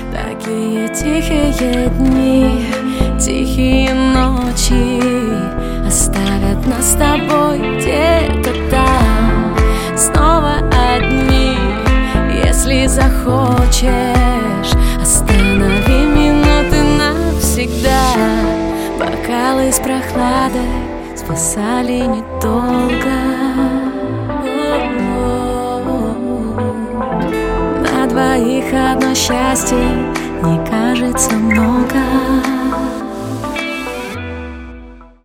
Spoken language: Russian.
Такие тихие дни, тихие ночи оставят нас с тобой где-то там, снова одни. Если захочешь, останови минуты навсегда. Бокалы с прохладой спасали недолго. На двоих одно счастье не кажется много.